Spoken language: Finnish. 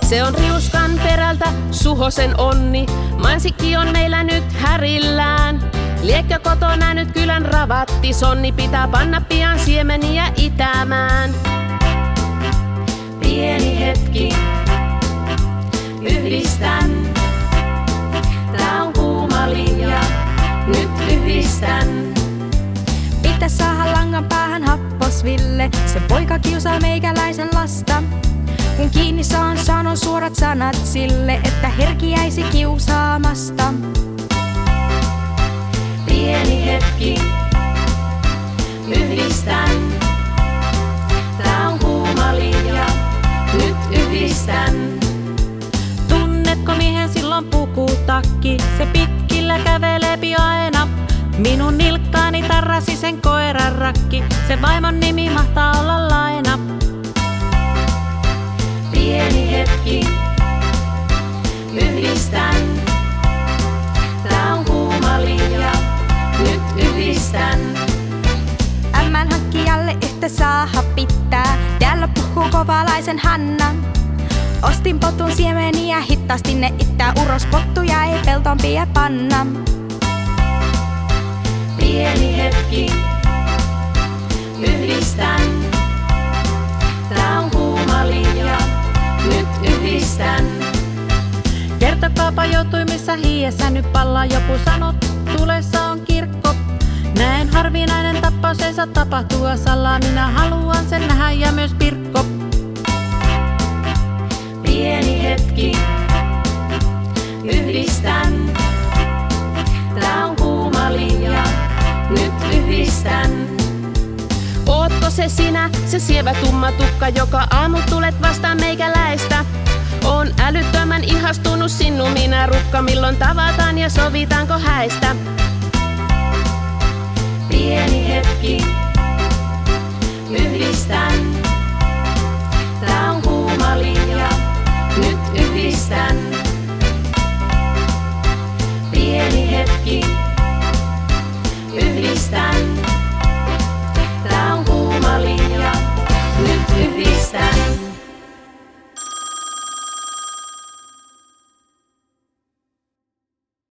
Se on Riuskan perältä Suhosen onni. Mansikki on meillä nyt härillään. Liekkö kotona nyt kylän ravatti. Sonni pitää panna pian siemeniä itämään. Pieni hetki, yhdistän. Tää on kuuma linja, nyt yhdistän. Pitäis saada langan päähän happosville. Se poika kiusaa meikäläisen lasta. Kun kiinni saan, sanon suorat sanat sille, että herkiäisi kiusaamasta. Pieni hetki, yhdistän. Tää on kuuma linja, nyt yhdistän. Tunnetko miehen silloin pukutakki? Se pitkillä käveleepi aina. Minun nilkkaani tarrasi sen koiran rakki. Se vaimon nimi mahtaa olla Laina. Pieni hetki, yhdistän. Tää on kuuma linja, nyt yhdistän. Ämmän hankkijalle yhtä saada pitää. Täällä puhuu kovalaisen Hanna. Ostin potun siemeniä, hitaasti ne ittää. Urospottuja ei peltoon pidä panna. Pieni hetki, yhdistän. Tää on kuuma linja, nyt yhdistän. Kertokaapa joutui missä hiessä nyt pallaa. Joku sanot, tulessa on kirkko. Näen harvinainen tappaus ei saa tapahtua salaa. Minä haluan sen nähdä ja myös Pirkko. Pieni hetki, yhdistän. Tää on kuuma linja, nyt yhdistän. Ootko se sinä, se sievä tumma tukka, joka aamu tulet vastaan meikäläistä? Oon älyttömän ihastunut sinun minä rukka, milloin tavataan ja sovitaanko häistä? Pieni hetki, yhdistän.